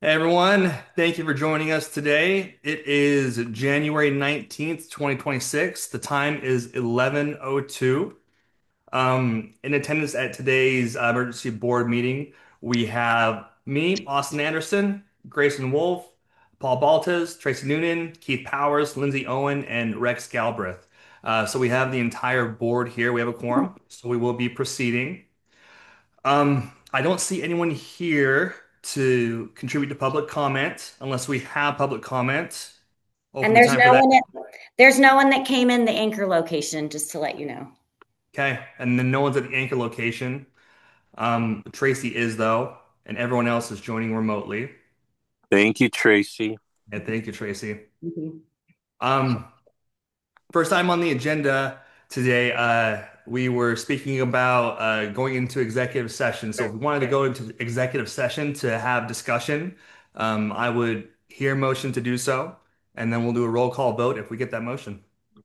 Hey everyone, thank you for joining us today. It is January 19th, 2026. The time is 11:02. In attendance at today's emergency board meeting, we have me, Austin Anderson, Grayson Wolf, Paul Baltes, Tracy Noonan, Keith Powers, Lindsay Owen, and Rex Galbraith. So we have the entire board here. We have a quorum, so we will be proceeding. I don't see anyone here to contribute to public comment unless we have public comment. Open And the time for that. there's no one that came in the anchor location, just to let you know. Okay. And then no one's at the anchor location. Tracy is though, and everyone else is joining remotely. Thank you, Tracy. And thank you, Tracy. Mhm. Um, First time on the agenda today, we were speaking about going into executive session. So if we wanted to go into executive session to have discussion, I would hear motion to do so, and then we'll do a roll call vote if we get that motion.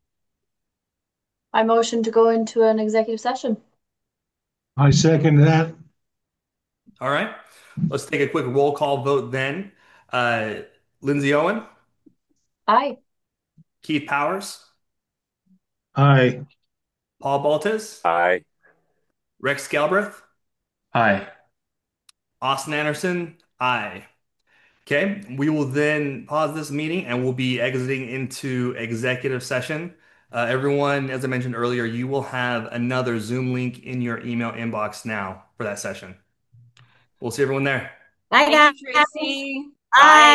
I motion to go into an executive session. I second that. All right, let's take a quick roll call vote then. Uh, Lindsay Owen, Aye. Keith Powers, Aye. Paul Baltes, Aye. Rex Galbraith, Aye. Austin Anderson, aye. Okay, we will then pause this meeting and we'll be exiting into executive session. Everyone, as I mentioned earlier, you will have another Zoom link in your email inbox now for that session. We'll see everyone there. Bye, Thank guys. you, Tracy. Bye. Bye.